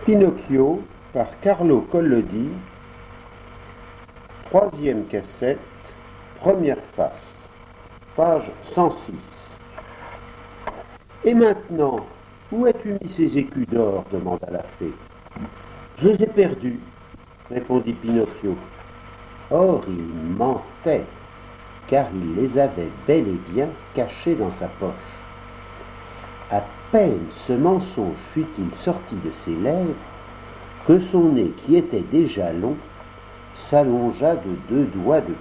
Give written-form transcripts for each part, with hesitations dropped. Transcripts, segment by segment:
Pinocchio par Carlo Collodi, troisième cassette, première face, page 106. Et maintenant, où as-tu mis ces écus d'or demanda la fée. Je les ai perdus, répondit Pinocchio. Or il mentait, car il les avait bel et bien cachés dans sa poche. À peine ce mensonge fut-il sorti de ses lèvres, que son nez, qui était déjà long, s'allongea de 2 doigts de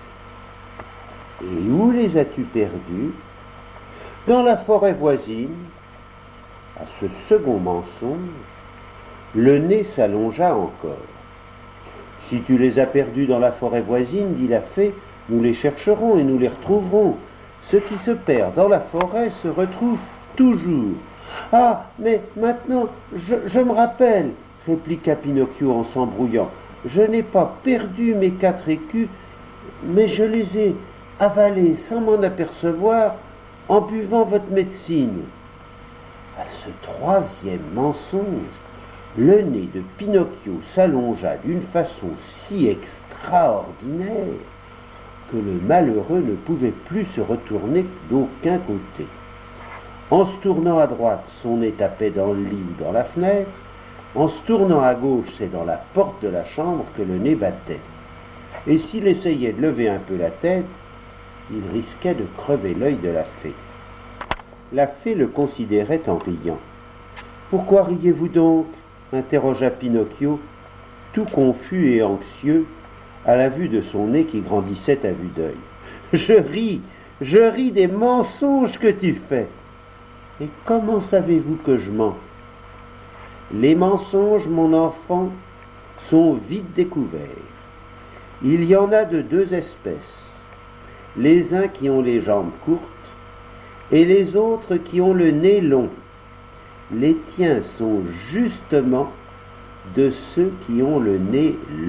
plus. Et où les as-tu perdus? Dans la forêt voisine. À ce second mensonge, le nez s'allongea encore. Si tu les as perdus dans la forêt voisine, dit la fée, nous les chercherons et nous les retrouverons. Ce qui se perd dans la forêt se retrouve toujours. Ah, mais maintenant, je me rappelle, répliqua Pinocchio en s'embrouillant. Je n'ai pas perdu mes 4 écus, mais je les ai avalés sans m'en apercevoir en buvant votre médecine. À ce troisième mensonge, le nez de Pinocchio s'allongea d'une façon si extraordinaire que le malheureux ne pouvait plus se retourner d'aucun côté. En se tournant à droite, son nez tapait dans le lit ou dans la fenêtre. En se tournant à gauche, c'est dans la porte de la chambre que le nez battait. Et s'il essayait de lever un peu la tête, il risquait de crever l'œil de la fée. La fée le considérait en riant. « Pourquoi riez-vous donc ?» interrogea Pinocchio, tout confus et anxieux, à la vue de son nez qui grandissait à vue d'œil. « Je ris des mensonges que tu fais. » « Et comment savez-vous que je mens ?»« Les mensonges, mon enfant, sont vite découverts. Il y en a de 2 espèces, les uns qui ont les jambes courtes et les autres qui ont le nez long. Les tiens sont justement de ceux qui ont le nez long. »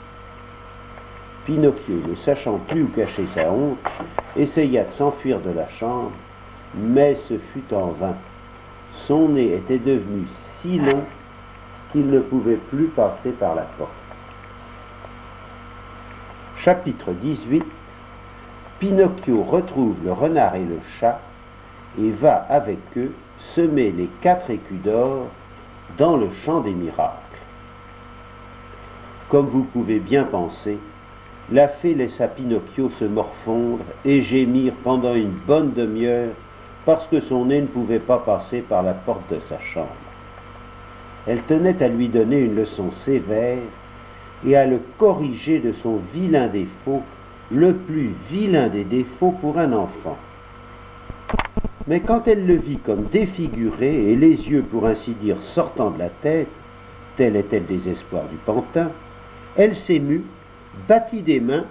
Pinocchio, ne sachant plus où cacher sa honte, essaya de s'enfuir de la chambre, mais ce fut en vain. Son nez était devenu si long qu'il ne pouvait plus passer par la porte. Chapitre 18. Pinocchio retrouve le renard et le chat et va avec eux semer les 4 écus d'or dans le champ des miracles. Comme vous pouvez bien penser, la fée laissa Pinocchio se morfondre et gémir pendant une bonne demi-heure parce que son nez ne pouvait pas passer par la porte de sa chambre. Elle tenait à lui donner une leçon sévère et à le corriger de son vilain défaut, le plus vilain des défauts pour un enfant. Mais quand elle le vit comme défiguré et les yeux, pour ainsi dire, sortant de la tête, tel était le désespoir du pantin, elle s'émut, battit des mains,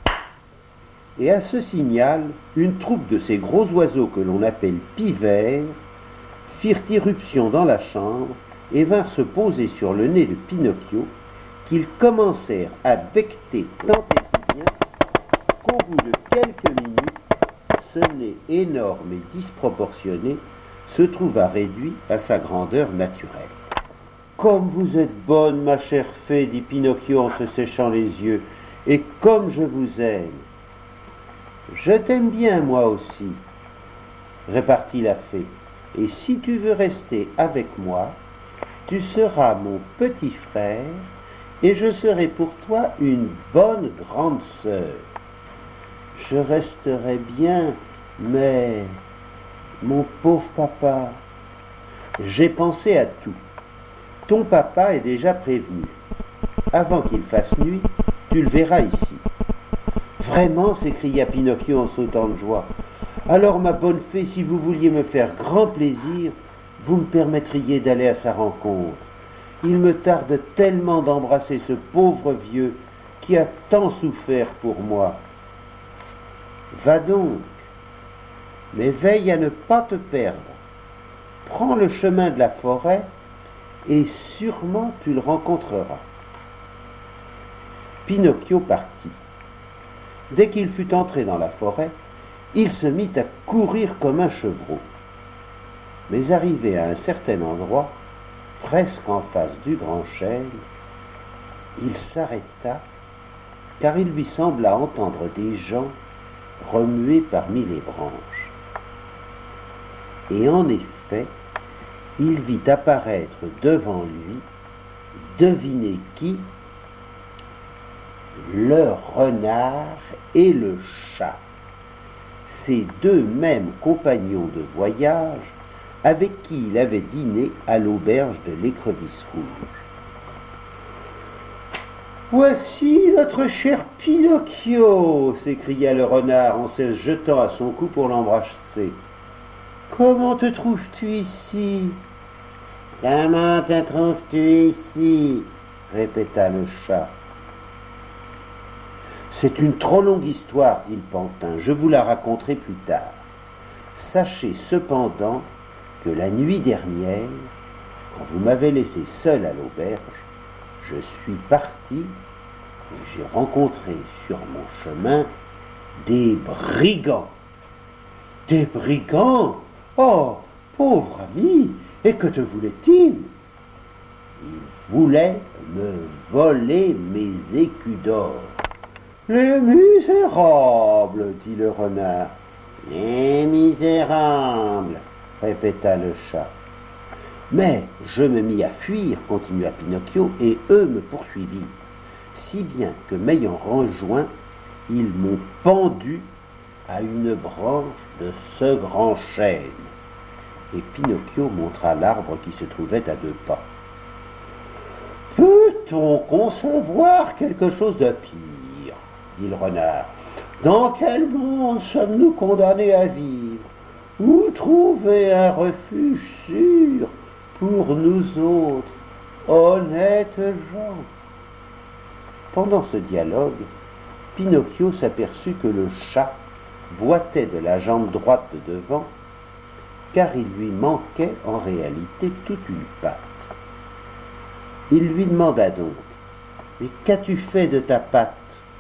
et à ce signal, une troupe de ces gros oiseaux que l'on appelle pivers firent irruption dans la chambre et vinrent se poser sur le nez de Pinocchio, qu'ils commencèrent à becqueter tant et si bien qu'au bout de quelques minutes, ce nez énorme et disproportionné se trouva réduit à sa grandeur naturelle. « Comme vous êtes bonne, ma chère fée, dit Pinocchio en se séchant les yeux, et comme je vous aime. » Je t'aime bien, moi aussi, répartit la fée, et si tu veux rester avec moi, tu seras mon petit frère, et je serai pour toi une bonne grande sœur. Je resterai bien, mais, mon pauvre papa, j'ai pensé à tout. Ton papa est déjà prévenu. Avant qu'il fasse nuit, tu le verras ici. Vraiment, s'écria Pinocchio en sautant de joie. Alors, ma bonne fée, si vous vouliez me faire grand plaisir, vous me permettriez d'aller à sa rencontre. Il me tarde tellement d'embrasser ce pauvre vieux qui a tant souffert pour moi. Va donc, mais veille à ne pas te perdre. Prends le chemin de la forêt et sûrement tu le rencontreras. Pinocchio partit. Dès qu'il fut entré dans la forêt, il se mit à courir comme un chevreau. Mais arrivé à un certain endroit, presque en face du grand chêne, il s'arrêta, car il lui sembla entendre des gens remuer parmi les branches. Et en effet, il vit apparaître devant lui, devinez qui? Le renard et le chat, ces deux mêmes compagnons de voyage avec qui il avait dîné à l'auberge de l'Écrevisse Rouge. « Voici notre cher Pinocchio !» s'écria le renard en se jetant à son cou pour l'embrasser. « Comment te trouves-tu ici ?»« Comment te trouves-tu ici ?» répéta le chat. « C'est une trop longue histoire, dit le pantin, je vous la raconterai plus tard. Sachez cependant que la nuit dernière, quand vous m'avez laissé seul à l'auberge, je suis parti et j'ai rencontré sur mon chemin des brigands. Des brigands? Oh, pauvre ami, et que te voulaient-ils? Ils voulaient me voler mes écus d'or. Les misérables, dit le renard. Les misérables, répéta le chat. Mais je me mis à fuir, continua Pinocchio, et eux me poursuivirent, si bien que m'ayant rejoint, ils m'ont pendu à une branche de ce grand chêne. Et Pinocchio montra l'arbre qui se trouvait à 2 pas. Peut-on concevoir quelque chose de pire, dit le renard. Dans quel monde sommes-nous condamnés à vivre? Où trouver un refuge sûr pour nous autres, honnêtes gens? Pendant ce dialogue, Pinocchio s'aperçut que le chat boitait de la jambe droite de devant, car il lui manquait en réalité toute une patte. Il lui demanda donc « Mais qu'as-tu fait de ta patte ?»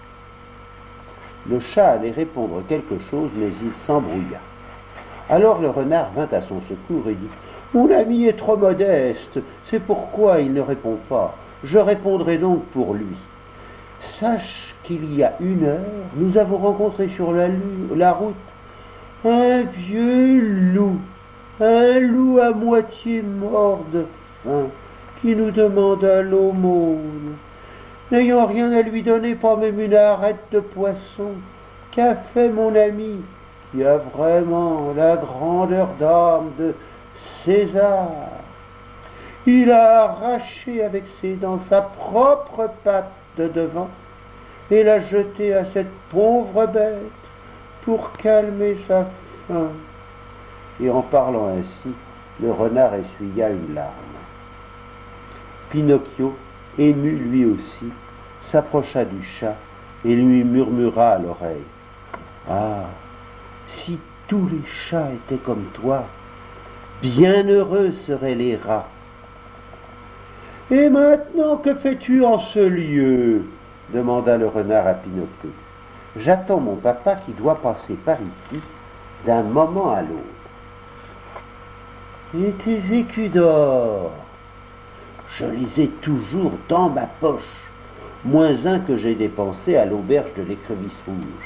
Le chat allait répondre quelque chose, mais il s'embrouilla. Alors le renard vint à son secours et dit « Mon ami est trop modeste, c'est pourquoi il ne répond pas. Je répondrai donc pour lui. Sache qu'il y a 1 heure, nous avons rencontré sur la route un vieux loup, un loup à moitié mort de faim, qui nous demanda l'aumône. N'ayant rien à lui donner, pas même une arête de poisson, qu'a fait mon ami, qui a vraiment la grandeur d'âme de César? Il a arraché avec ses dents sa propre patte de devant et l'a jetée à cette pauvre bête pour calmer sa faim. Et en parlant ainsi, le renard essuya une larme. Pinocchio, ému lui aussi, s'approcha du chat et lui murmura à l'oreille « Ah, si tous les chats étaient comme toi, bien heureux seraient les rats. »« Et maintenant, que fais-tu en ce lieu ?» demanda le renard à Pinocchio. « J'attends mon papa qui doit passer par ici d'un moment à l'autre. »« Et tes écus d'or ? Je les ai toujours dans ma poche, moins un que j'ai dépensé à l'auberge de l'Écrevisse Rouge.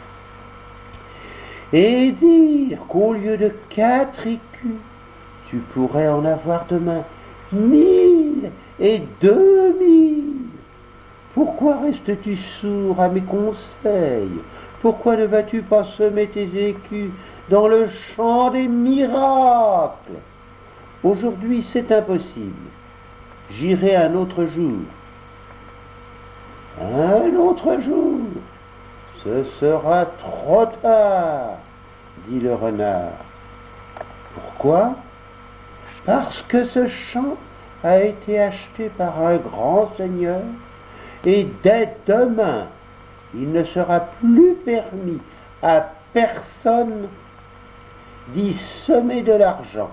Et dire qu'au lieu de 4 écus, tu pourrais en avoir demain 1000 et 2000. Pourquoi restes-tu sourd à mes conseils? Pourquoi ne vas-tu pas semer tes écus dans le champ des miracles? Aujourd'hui, c'est impossible. J'irai un autre jour. Un autre jour? Ce sera trop tard, dit le renard. Pourquoi? Parce que ce champ a été acheté par un grand seigneur et dès demain, il ne sera plus permis à personne d'y semer de l'argent.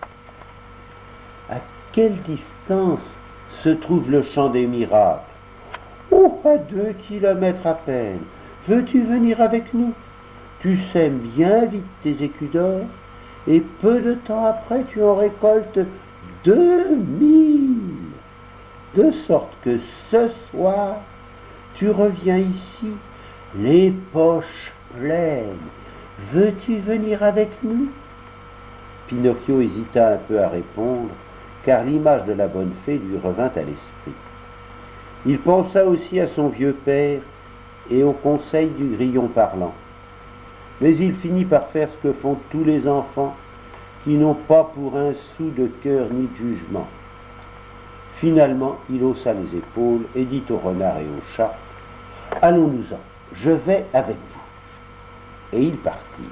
À quelle distance se trouve le champ des miracles? Oh, à 2 kilomètres à peine. Veux-tu venir avec nous? Tu sèmes bien vite tes écus d'or, et peu de temps après tu en récoltes 2000. de sorte que ce soir, tu reviens ici, les poches pleines. Veux-tu venir avec nous ?» Pinocchio hésita un peu à répondre, car l'image de la bonne fée lui revint à l'esprit. Il pensa aussi à son vieux père et au conseil du grillon parlant. Mais il finit par faire ce que font tous les enfants qui n'ont pas pour un sou de cœur ni de jugement. Finalement, il haussa les épaules et dit au renard et au chat « Allons-nous-en, je vais avec vous. » Et ils partirent.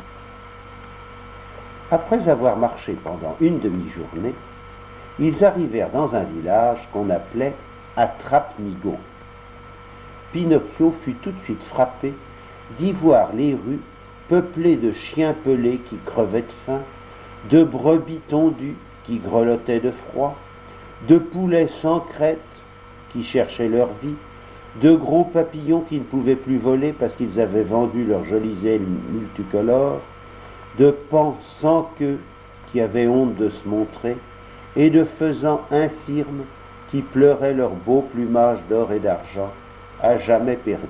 Après avoir marché pendant une demi-journée, ils arrivèrent dans un village qu'on appelait Attrape-Nigo. Pinocchio fut tout de suite frappé d'y voir les rues peuplées de chiens pelés qui crevaient de faim, de brebis tondues qui grelottaient de froid, de poulets sans crête qui cherchaient leur vie, de gros papillons qui ne pouvaient plus voler parce qu'ils avaient vendu leurs jolies ailes multicolores, de paons sans queue qui avaient honte de se montrer, et de faisans infirmes qui pleuraient leur beau plumage d'or et d'argent, à jamais perdu.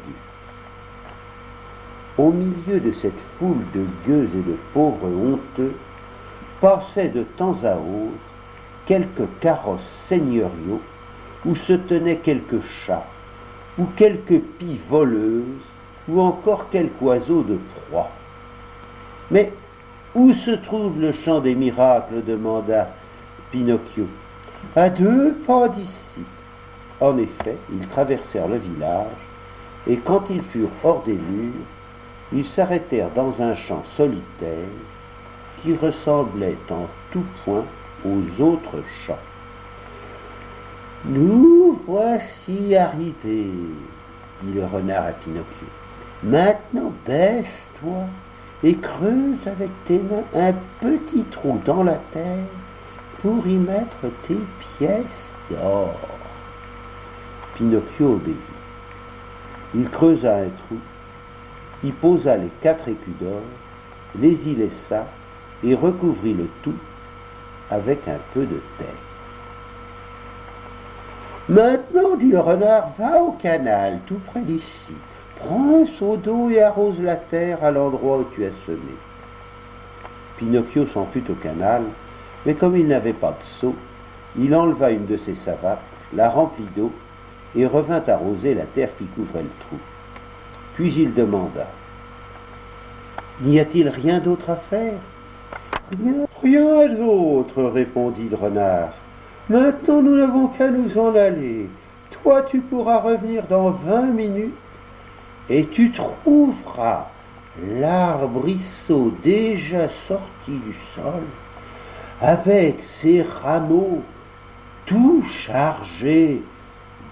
Au milieu de cette foule de gueux et de pauvres honteux, passaient de temps à autre quelques carrosses seigneuriaux où se tenaient quelques chats, ou quelques pies voleuses, ou encore quelque oiseau de proie. « Mais où se trouve le champ des miracles ?» demanda Pinocchio. « À 2 pas d'ici. » En effet, ils traversèrent le village, et quand ils furent hors des murs, ils s'arrêtèrent dans un champ solitaire qui ressemblait en tout point aux autres champs. « Nous voici arrivés, » dit le renard à Pinocchio. « Maintenant baisse-toi et creuse avec tes mains un petit trou dans la terre pour y mettre tes pièces d'or. » Pinocchio obéit. Il creusa un trou, y posa les 4 écus d'or, les y laissa et recouvrit le tout avec un peu de terre. « Maintenant, dit le renard, va au canal, tout près d'ici. Prends un seau d'eau et arrose la terre à l'endroit où tu as semé. » Pinocchio s'en fut au canal, mais comme il n'avait pas de seau, il enleva une de ses savates, la remplit d'eau et revint arroser la terre qui couvrait le trou. Puis il demanda « N'y a-t-il rien d'autre à faire ?»« Rien d'autre, répondit le renard. Maintenant, nous n'avons qu'à nous en aller. Toi, tu pourras revenir dans 20 minutes et tu trouveras l'arbrisseau déjà sorti du sol avec ses rameaux tout chargés d'or. »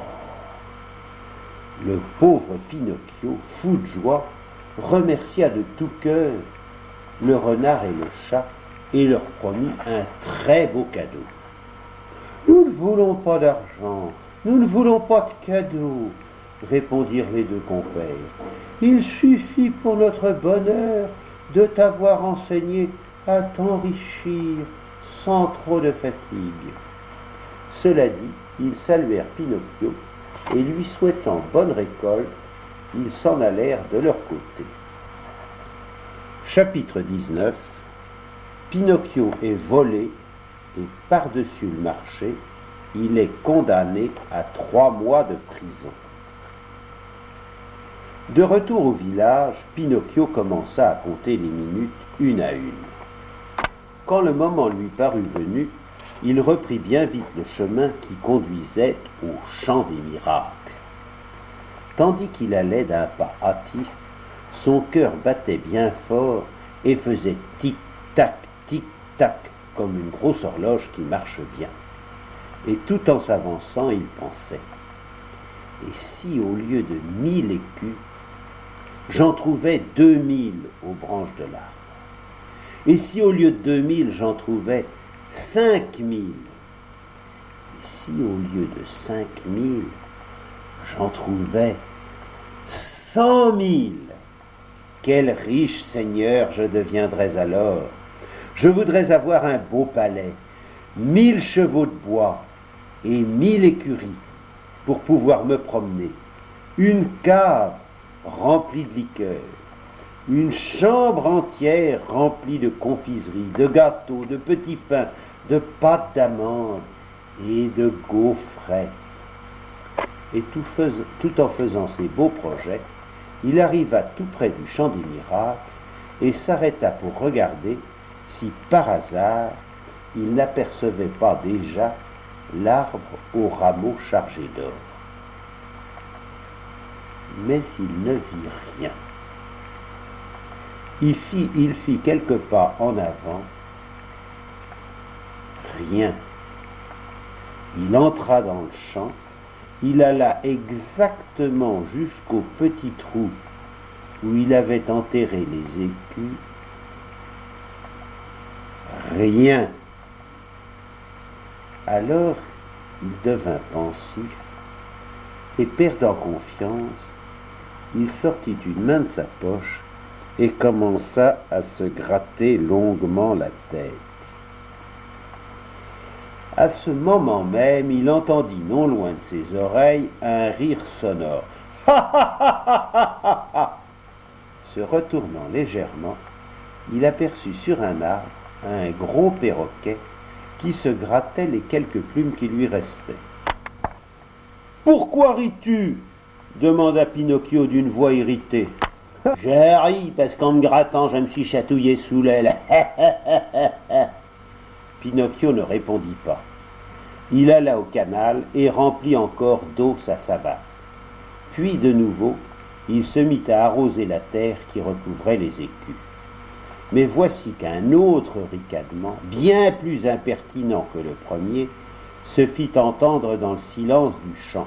Le pauvre Pinocchio, fou de joie, remercia de tout cœur le renard et le chat et leur promit un très beau cadeau. « Nous ne voulons pas d'argent, nous ne voulons pas de cadeau, » répondirent les 2 compères. « Il suffit pour notre bonheur de t'avoir enseigné à t'enrichir sans trop de fatigue. » Cela dit, ils saluèrent Pinocchio et lui souhaitant bonne récolte, ils s'en allèrent de leur côté. Chapitre 19. Pinocchio est volé et par-dessus le marché, il est condamné à 3 mois de prison. De retour au village, Pinocchio commença à compter les minutes une à une. Quand le moment lui parut venu, il reprit bien vite le chemin qui conduisait au champ des miracles. Tandis qu'il allait d'un pas hâtif, son cœur battait bien fort et faisait tic-tac, tic-tac, comme une grosse horloge qui marche bien. Et tout en s'avançant, il pensait « Et si au lieu de 1000 écus, j'en trouvais 2000 aux branches de l'arbre? Et si au lieu de 2000, j'en trouvais 5000? Et si au lieu de 5000, j'en trouvais 100 000? Quel riche seigneur je deviendrais alors! Je voudrais avoir un beau palais, 1000 chevaux de bois, et 1000 écuries pour pouvoir me promener, une cave remplie de liqueurs, une chambre entière remplie de confiseries, de gâteaux, de petits pains, de pâtes d'amandes et de gaufrettes. Et tout en faisant ses beaux projets, il arriva tout près du champ des miracles et s'arrêta pour regarder si par hasard il n'apercevait pas déjà l'arbre aux rameaux chargés d'or. Mais il ne vit rien. Il fit quelques pas en avant. Rien. Il entra dans le champ. Il alla exactement jusqu'au petit trou où il avait enterré les écus. Rien. Alors, il devint pensif et, perdant confiance, il sortit une main de sa poche et commença à se gratter longuement la tête. À ce moment même, il entendit non loin de ses oreilles un rire sonore. Ha ha ha ha ha ha. Se retournant légèrement, il aperçut sur un arbre un gros perroquet qui se grattait les quelques plumes qui lui restaient. « Pourquoi ris-tu » demanda Pinocchio d'une voix irritée. « Je ris parce qu'en me grattant, je me suis chatouillé sous l'aile. » Pinocchio ne répondit pas. Il alla au canal et remplit encore d'eau sa savate. Puis de nouveau, il se mit à arroser la terre qui recouvrait les écus. Mais voici qu'un autre ricanement, bien plus impertinent que le premier, se fit entendre dans le silence du champ.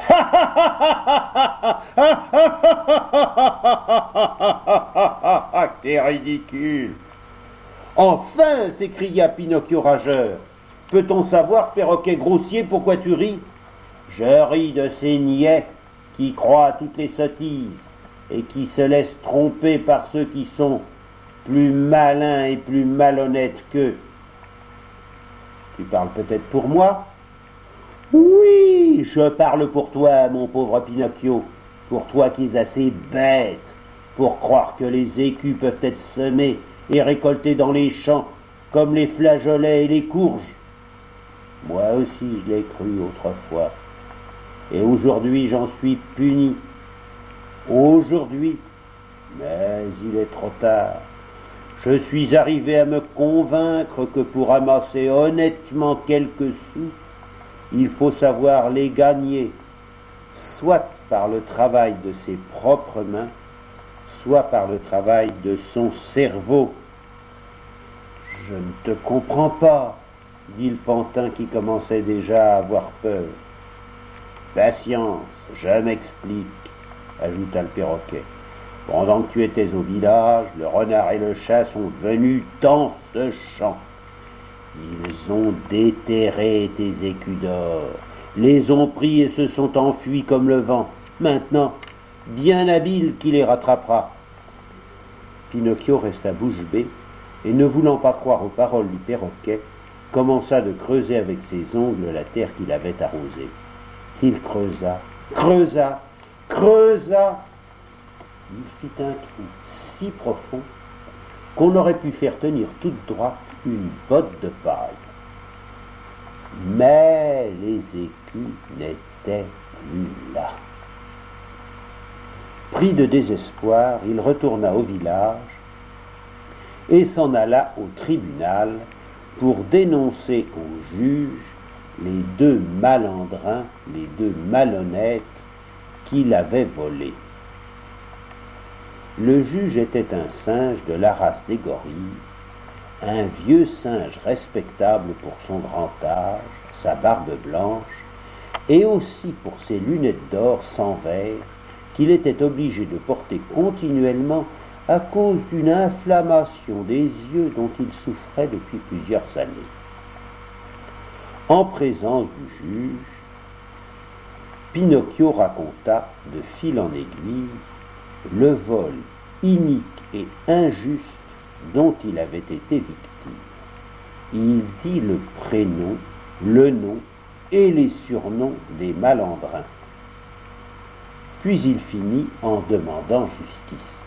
« C'est ridicule !» « Enfin !» s'écria Pinocchio rageur. « Peut-on savoir, perroquet grossier, pourquoi tu ris ?»« Je ris de ces niais qui croient à toutes les sottises et qui se laissent tromper par ceux qui sont plus malins et plus malhonnêtes qu'eux. » « Tu parles peut-être pour moi ?»« Oui, je parle pour toi, mon pauvre Pinocchio, pour toi qui es assez bête pour croire que les écus peuvent être semés et récoltés dans les champs comme les flageolets et les courges. Moi aussi je l'ai cru autrefois, et aujourd'hui j'en suis puni. Aujourd'hui, mais il est trop tard. Je suis arrivé à me convaincre que pour amasser honnêtement quelques sous, il faut savoir les gagner, soit par le travail de ses propres mains, soit par le travail de son cerveau. « Je ne te comprends pas, » dit le pantin qui commençait déjà à avoir peur. « Patience, je m'explique, » ajouta le perroquet. « Pendant que tu étais au village, le renard et le chat sont venus dans ce champ. Ils ont déterré tes écus d'or, les ont pris et se sont enfuis comme le vent. Maintenant, bien habile qui les rattrapera. » Pinocchio resta bouche bée et, ne voulant pas croire aux paroles du perroquet, commença de creuser avec ses ongles la terre qu'il avait arrosée. Il creusa, creusa, creusa. Il fit un trou si profond qu'on aurait pu faire tenir toute droite une botte de paille. Mais les écus n'étaient plus là. Pris de désespoir, il retourna au village et s'en alla au tribunal pour dénoncer au juge les deux malandrins, les deux malhonnêtes qui l'avaient volé. Le juge était un singe de la race des gorilles, un vieux singe respectable pour son grand âge, sa barbe blanche, et aussi pour ses lunettes d'or sans verre qu'il était obligé de porter continuellement à cause d'une inflammation des yeux dont il souffrait depuis plusieurs années. En présence du juge, Pinocchio raconta de fil en aiguille le vol inique et injuste dont il avait été victime. Il dit le prénom, le nom et les surnoms des malandrins. Puis il finit en demandant justice.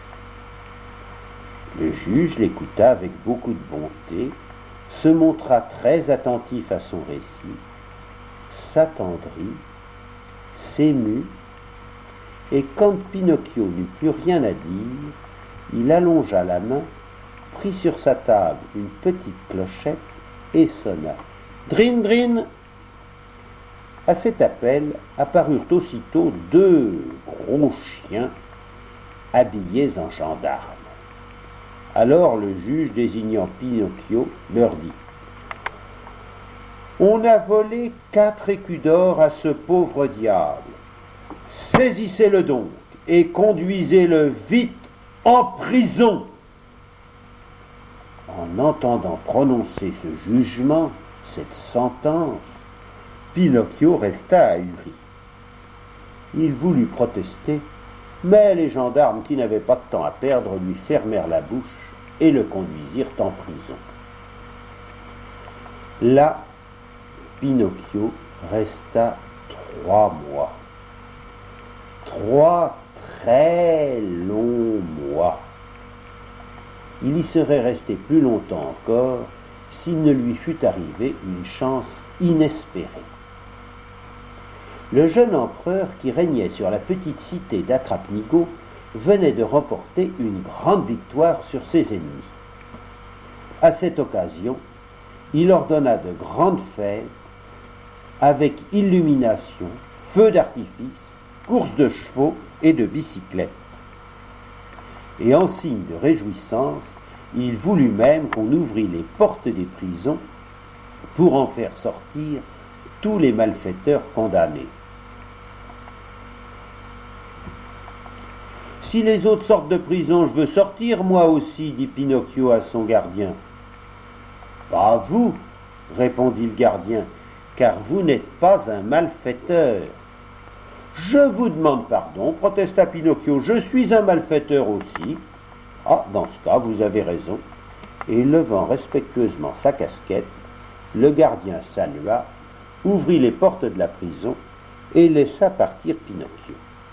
Le juge l'écouta avec beaucoup de bonté, se montra très attentif à son récit, s'attendrit, s'émut, et quand Pinocchio n'eut plus rien à dire, il allongea la main, prit sur sa table une petite clochette et sonna. Drin, drin! À cet appel apparurent aussitôt deux gros chiens habillés en gendarmes. Alors le juge, désignant Pinocchio, leur dit « On a volé 4 écus d'or à ce pauvre diable. Saisissez-le donc et conduisez-le vite en prison. » En entendant prononcer ce jugement, cette sentence, Pinocchio resta ahuri. Il voulut protester, mais les gendarmes, qui n'avaient pas de temps à perdre, lui fermèrent la bouche et le conduisirent en prison. Là, Pinocchio resta 3 mois. 3 très longs mois. Il y serait resté plus longtemps encore s'il ne lui fût arrivé une chance inespérée. Le jeune empereur qui régnait sur la petite cité d'Atrapnigo venait de remporter une grande victoire sur ses ennemis. À cette occasion, il ordonna de grandes fêtes avec illumination, feux d'artifice, courses de chevaux et de bicyclettes. Et en signe de réjouissance, il voulut même qu'on ouvrît les portes des prisons pour en faire sortir tous les malfaiteurs condamnés. « Si les autres sortent de prison, je veux sortir moi aussi, dit Pinocchio à son gardien. « Pas vous, répondit le gardien, car vous n'êtes pas un malfaiteur. »« Je vous demande pardon, protesta Pinocchio, je suis un malfaiteur aussi. »« Ah, dans ce cas, vous avez raison. » Et levant respectueusement sa casquette, le gardien salua, ouvrit les portes de la prison et laissa partir Pinocchio.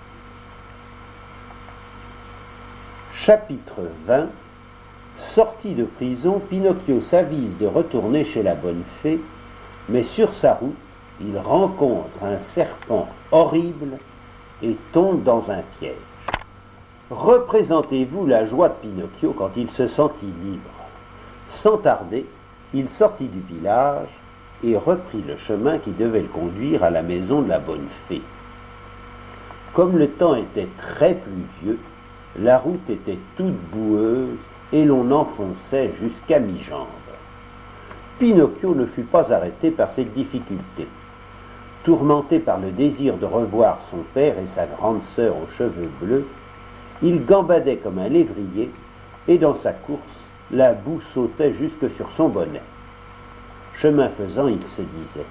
Chapitre 20. Sorti de prison, Pinocchio s'avise de retourner chez la bonne fée, mais sur sa route, il rencontre un serpent horrible et tombe dans un piège. Représentez-vous la joie de Pinocchio quand il se sentit libre. Sans tarder, il sortit du village et reprit le chemin qui devait le conduire à la maison de la bonne fée. Comme le temps était très pluvieux, la route était toute boueuse et l'on enfonçait jusqu'à mi-jambe. Pinocchio ne fut pas arrêté par cette difficulté. Tourmenté par le désir de revoir son père et sa grande sœur aux cheveux bleus, il gambadait comme un lévrier et dans sa course, la boue sautait jusque sur son bonnet. Chemin faisant, il se disait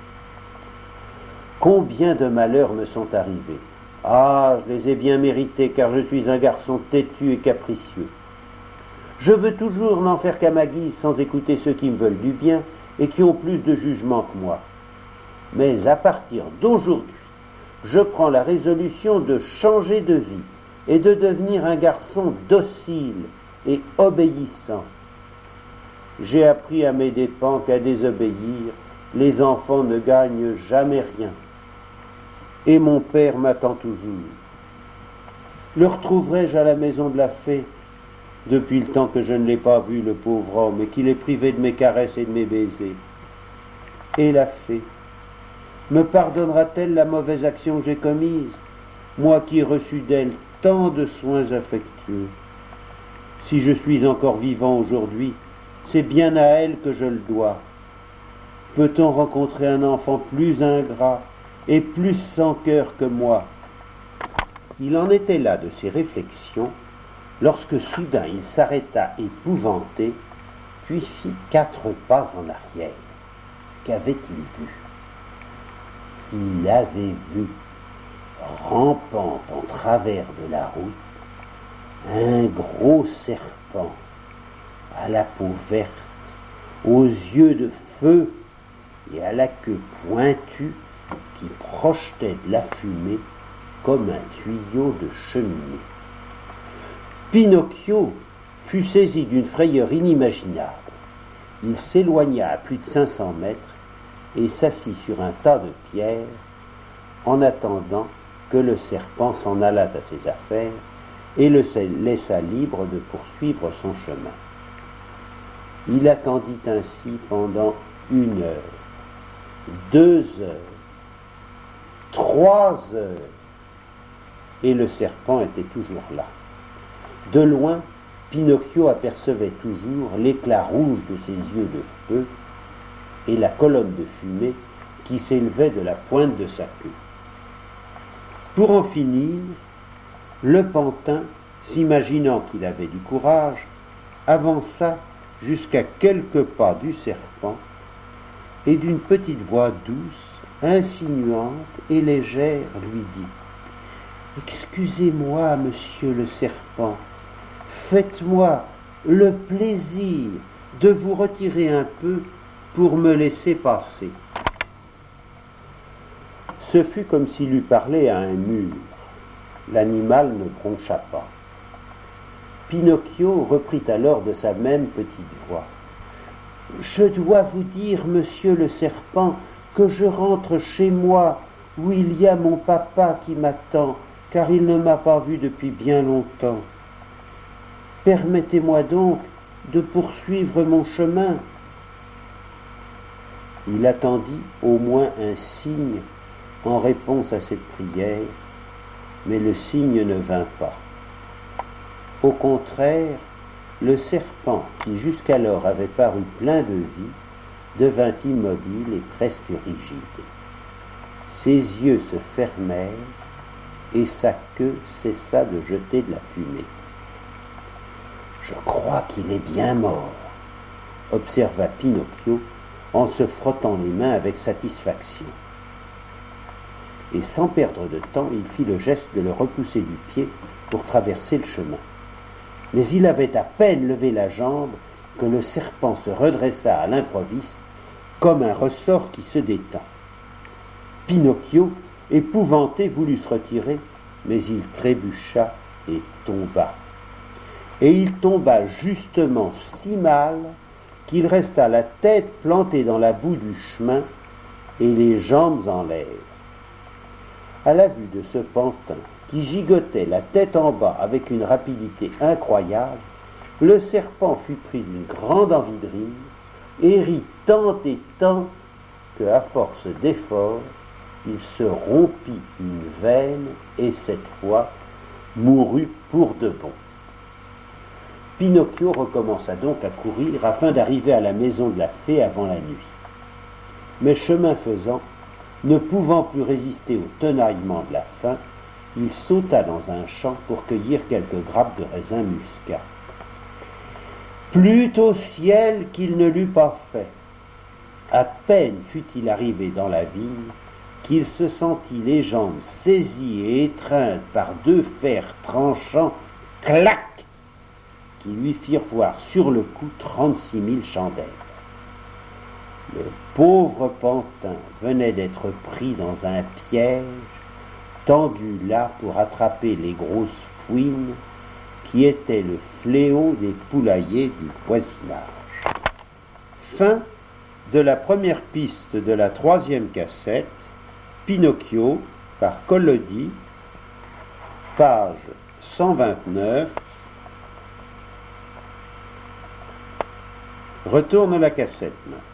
« Combien de malheurs me sont arrivés ? Ah, je les ai bien mérités, car je suis un garçon têtu et capricieux. Je veux toujours n'en faire qu'à ma guise sans écouter ceux qui me veulent du bien et qui ont plus de jugement que moi. Mais à partir d'aujourd'hui, je prends la résolution de changer de vie et de devenir un garçon docile et obéissant. J'ai appris à mes dépens qu'à désobéir, les enfants ne gagnent jamais rien. Et mon père m'attend toujours. Le retrouverai-je à la maison de la fée, depuis le temps que je ne l'ai pas vu, le pauvre homme, et qu'il est privé de mes caresses et de mes baisers? Et la fée, me pardonnera-t-elle la mauvaise action que j'ai commise, moi qui ai reçu d'elle tant de soins affectueux? Si je suis encore vivant aujourd'hui, c'est bien à elle que je le dois. Peut-on rencontrer un enfant plus ingrat et plus sans cœur que moi? Il en était là de ses réflexions, lorsque soudain il s'arrêta épouvanté, puis fit 4 pas en arrière. Qu'avait-il vu? Il avait vu, rampant en travers de la route, un gros serpent, à la peau verte, aux yeux de feu et à la queue pointue, qui projetait de la fumée comme un tuyau de cheminée. Pinocchio fut saisi d'une frayeur inimaginable. Il s'éloigna à plus de 500 mètres et s'assit sur un tas de pierres en attendant que le serpent s'en allât à ses affaires et le laissa libre de poursuivre son chemin. Il attendit ainsi pendant 1 heure, 2 heures, 3 heures, et le serpent était toujours là. De loin, Pinocchio apercevait toujours l'éclat rouge de ses yeux de feu et la colonne de fumée qui s'élevait de la pointe de sa queue. Pour en finir, le pantin, s'imaginant qu'il avait du courage, avança jusqu'à quelques pas du serpent et d'une petite voix douce, insinuante et légère lui dit « Excusez-moi, monsieur le serpent, faites-moi le plaisir de vous retirer un peu pour me laisser passer. » Ce fut comme s'il eût parlé à un mur. L'animal ne broncha pas. Pinocchio reprit alors de sa même petite voix. « Je dois vous dire, monsieur le serpent, que je rentre chez moi, où il y a mon papa qui m'attend, car il ne m'a pas vu depuis bien longtemps. Permettez-moi donc de poursuivre mon chemin. » Il attendit au moins un signe en réponse à cette prière, mais le signe ne vint pas. Au contraire, le serpent, qui jusqu'alors avait paru plein de vie, devint immobile et presque rigide. Ses yeux se fermèrent et sa queue cessa de jeter de la fumée. « Je crois qu'il est bien mort, » observa Pinocchio en se frottant les mains avec satisfaction. Et sans perdre de temps, il fit le geste de le repousser du pied pour traverser le chemin. Mais il avait à peine levé la jambe que le serpent se redressa à l'improviste comme un ressort qui se détend. Pinocchio, épouvanté, voulut se retirer, mais il trébucha et tomba. Et il tomba justement si mal qu'il resta la tête plantée dans la boue du chemin et les jambes en l'air. À la vue de ce pantin qui gigotait la tête en bas avec une rapidité incroyable, le serpent fut pris d'une grande envie de rire et rit tant et tant que, à force d'efforts, il se rompit une veine et cette fois mourut pour de bon. Pinocchio recommença donc à courir afin d'arriver à la maison de la fée avant la nuit. Mais chemin faisant, ne pouvant plus résister au tenaillement de la faim, il sauta dans un champ pour cueillir quelques grappes de raisin muscat. Plût au ciel qu'il ne l'eût pas fait. À peine fut-il arrivé dans la vigne qu'il se sentit les jambes saisies et étreintes par 2 fers tranchants, clac, qui lui firent voir sur le coup 36 000 chandelles. Le pauvre pantin venait d'être pris dans un piège, tendu là pour attraper les grosses fouines qui étaient le fléau des poulaillers du voisinage. Fin de la première piste de la 3e cassette, Pinocchio, par Collodi, page 129. Retourne la cassette.